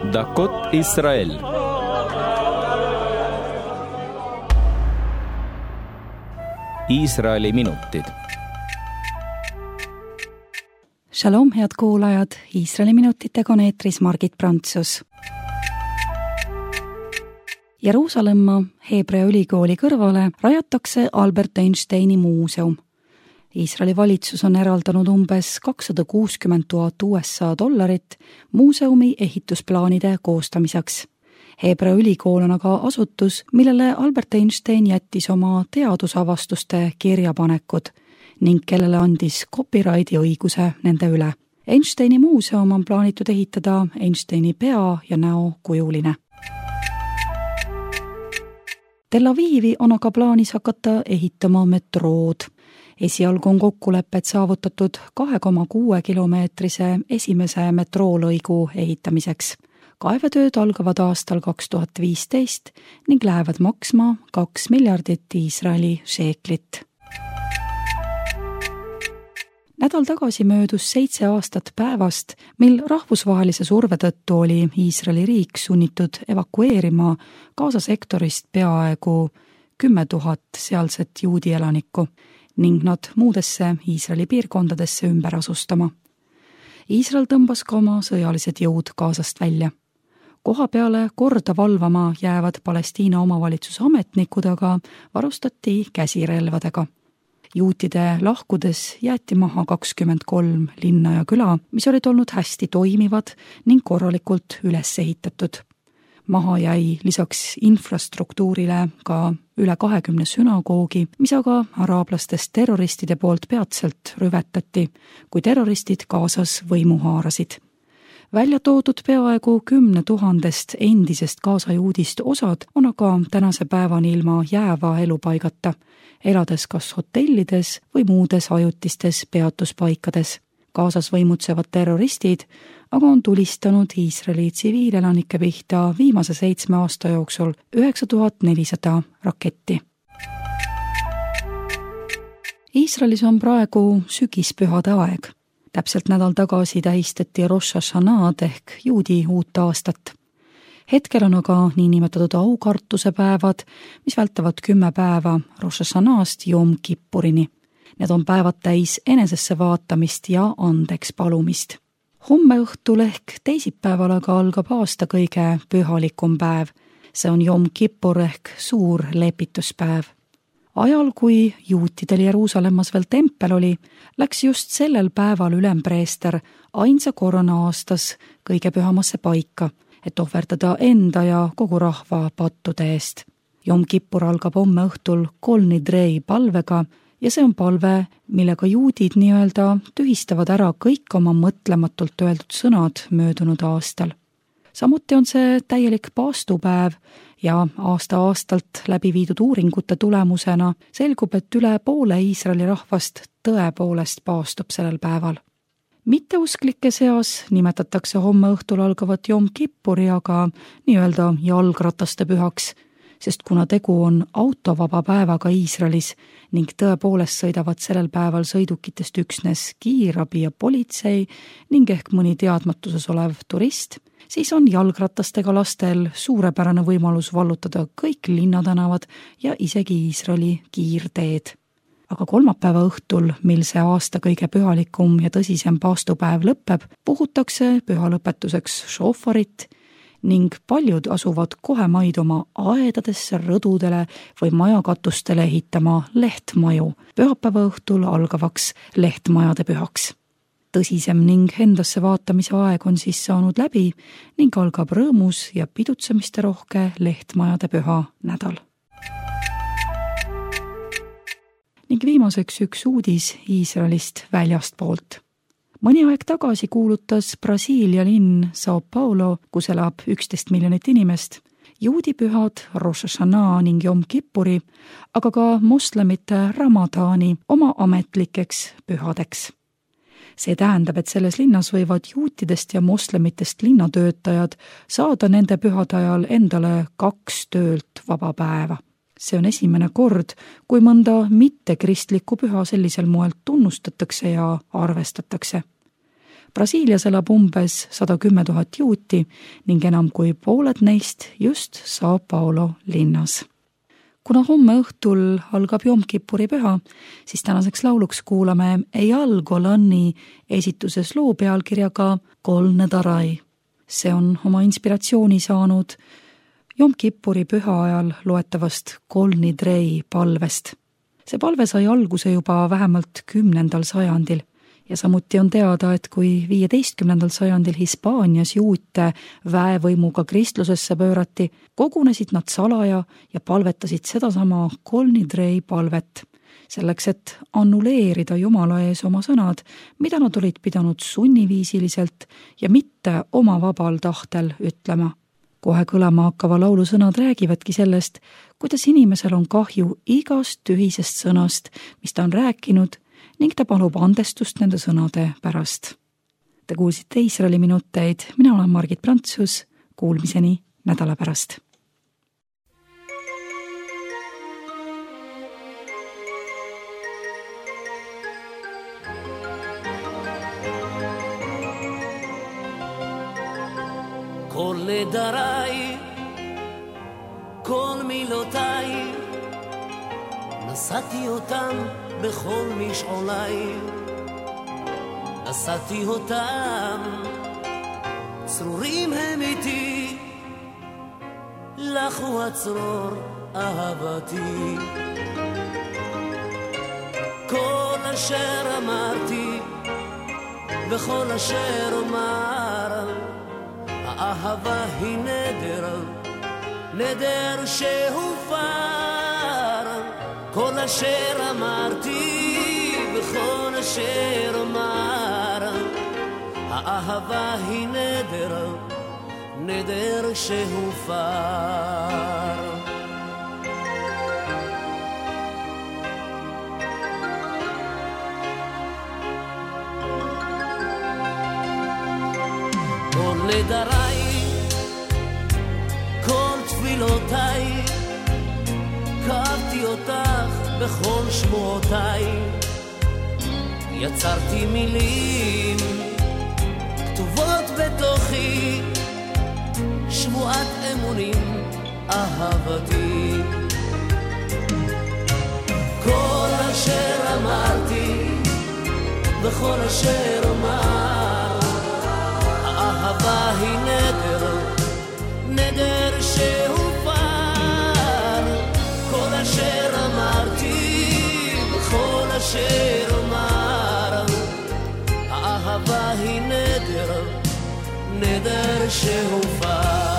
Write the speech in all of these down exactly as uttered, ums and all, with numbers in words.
דקות ישראל. Iisraeli minutid. Shalom, head kuulajad, Iisraeli minutitega on eetris Margit Prantsus. Jeruusalemma Hebrea ülikooli kõrvale rajatakse Albert Einsteini muuseum. Iisraeli valitsus on eraldanud umbes kakssada kuuskümmend tuhat U S A dollarit muuseumi ehitusplaanide koostamiseks. Hebrea ülikool on aga asutus, millele Albert Einstein jättis oma teadusavastuste kirjapanekud ning kellele andis copyrighti õiguse nende üle. Einsteini muuseum on plaanitud ehitada Einsteini pea ja näo kujuline. Tel Avivi on aga plaanis hakata ehitama metrood. Esialgu on kokkulepped saavutatud kahe koma kuue kilomeetrise esimese metroolõigu ehitamiseks. Kaevetööd algavad aastal kaks tuhat viisteist ning lähevad maksma kaks miljardit Iisraeli sheeklit. Nädal tagasi möödus seitse aastat päevast, mil rahvusvahelise surve tõttu oli Iisraeli riik sunnitud evakueerima Gaza sektorist peaaegu kümme tuhat sealset juudi elanikku ning nad muudesse Iisraeli piirkondadesse ümber asustama. Iisrael tõmbas ka oma sõjalised jõud Gazast välja. Koha peale korda valvama jäävad Palestiina omavalitsuse ametnikud aga varustati käsirelvadega. Juutide lahkudes jäeti maha kakskümmend kolm linna ja küla, mis olid olnud hästi toimivad ning korralikult üles ehitatud. Maha jäi lisaks infrastruktuurile ka üle kahekümne sünagoogi, mis aga araablastest terroristide poolt peatselt rüvetati, kui terroristid Gazas võimu haarasid. Välja toodud peaaegu kümne tuhandest endisest Gaza juudist osad on aga tänase päevani ilma jääva elupaigata, elades kas hotellides või muudes ajutistes peatuspaikades. Gazas võimutsevad terroristid aga on tulistanud Iisraeli tsiviilelanike pihta viimase seitsme aasta jooksul üheksa tuhat nelisada raketti. Iisraelis on praegu sügispühade aeg. Täpselt nädal tagasi tähistati Rosh Hashanah'd ehk juudi uut aastat. Hetkel on aga niinimetatud aukartuse päevad, mis vältavad kümme päeva Rosh Hashanah'st Jom Kippurini. Need on päevad täis enesesse vaatamist ja andeks palumist. Homme õhtul ehk teisipäeval aga algab aasta kõige pühalikum päev. See on Jom Kippur ehk suur lepituspäev. Ajal, kui juutidel Jeruusalemmas veel tempel oli, läks just sellel päeval ülempreester ainsa korrana aastas kõige pühamasse paika, et ohverdada enda ja kogu rahva pattude eest. Jom Kippur algab homme õhtul Kol Nidrei palvega ja see on palve, millega juudid nii-öelda tühistavad ära kõik oma mõtlematult öeldud sõnad möödunud aastal. Samuti on see täielik paastupäev ja aasta-aastalt läbi viidud uuringute tulemusena selgub, et üle poole Iisraeli rahvast tõepoolest paastub sellel päeval. Mitteusklike seas nimetatakse homme õhtul algavat Jom Kippuri aga nii-öelda jalgrataste pühaks, sest kuna tegu on autovaba päevaga Iisraelis ning tõepoolest sõidavad sellel päeval sõidukitest üksnes kiirabi ja politsei ning ehk mõni teadmatuses olev turist, siis on jalgratastega lastel suurepärane võimalus vallutada kõik linnatänavad ja isegi Iisraeli kiirteed. Aga kolmapäeva õhtul, mil see aasta kõige pühalikum ja tõsisem paastupäev lõpeb, puhutakse püha lõpetuseks šofarit ning paljud asuvad kohe maid oma aedadesse, rõdudele või majakatustele ehitama lehtmaju pühapäeva õhtul algavaks lehtmajade pühaks. Tõsisem ning endasse vaatamise aeg on siis saanud läbi ning algab rõõmus ja pidutsemiste rohke lehtmajade püha nädal. Ning viimaseks üks uudis Iisraelist väljast poolt. Mõni aeg tagasi kuulutas Brasiilia linn Sao Paulo, kus elab üksteist miljonit inimest, juudipühad Rosh Hashanah ning Jom Kippuri, aga ka moslemite Ramadani oma ametlikeks pühadeks. See tähendab, et selles linnas võivad juutidest ja moslemitest linnatöötajad saada nende pühade ajal endale kaks töölt vaba päeva. See on esimene kord, kui mõnda mittekristlikku püha sellisel moel tunnustatakse ja arvestatakse. Brasiilias elab umbes sada kümme tuhat juuti ning enam kui pooled neist just Sao Paulo linnas. Kuna homme õhtul algab Jom Kippuri püha, siis tänaseks lauluks kuulame Eyal Golani esituses loo pealkirjaga Kol Nedarai. See on oma inspiratsiooni saanud Jom Kippuri püha ajal loetavast Kol Nidrei palvest. See palve sai alguse juba vähemalt kümnendal sajandil ja samuti on teada, et kui viieteistkümnendal sajandil Hispaanias juute väevõimuga kristlusesse pöörati, kogunesid nad salaja ja palvetasid sedasama Kol Nidrei palvet, selleks et annuleerida Jumala ees oma sõnad, mida nad olid pidanud sunniviisiliselt ja mitte oma vabal tahtel ütlema. Kohe kõlama hakkava laulu sõnad räägivadki sellest, kuidas inimesel on kahju igast tühisest sõnast, mis ta on rääkinud, ning ta palub andestust nende sõnade pärast. Te kuulsite Iisraeli minuteid, mina olen Margit Prantsus, kuulmiseni nädala pärast. כל נדריי, כל מילותיי, נשאתי אותם בכל משעוליי, נשאתי אותם, צרורים הם איתי, לך הוא הצרור אהבתי. כל אשר אמרתי, וכל אשר אומר, האהבה היא נדר, נדר שהופר. כל אשר אמרתי וכל אשר אומר, האהבה היא נדר, נדר שהופר. כל נדריי, כל תפילותיי, קבתי אותך בכל שמועותיי, יצרתי מילים כתובות בתוכי, שבועת אמונים אהבתי. כל אשר אמרתי וכל אשר אומר, האהבה היא נדר, נדר שהופר. כל אשר אמרתי וכל אשר אומר, האהבה היא נדר, נדר שהופר.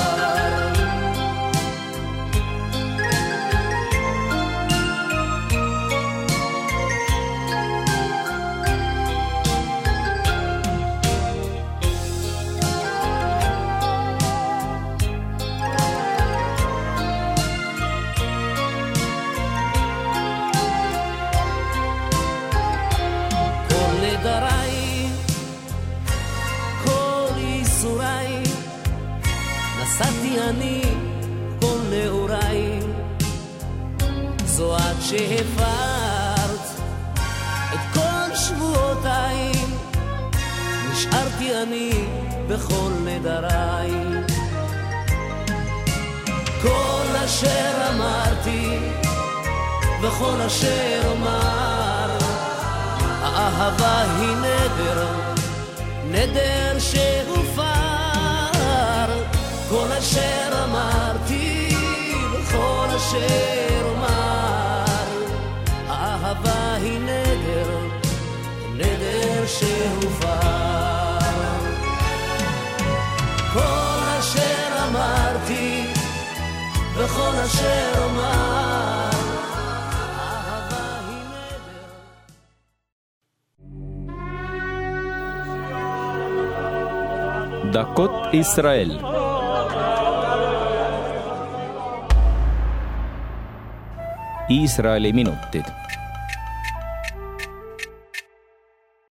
נשאתי אני כל נעוריי, זו עד שהפרת את כל שבועותיי, נשארתי אני בכל נדריי. כל אשר אמרתי וכל אשר אומר, האהבה היא נדר, נדר שהופר. כל אשר אמרתי וכל אשר אומר, האהבה היא נדר, נדר שהופר. כל אשר אמרתי וכל אשר אומר, האהבה היא נדר. דקות ישראל. Iisraeli minutid.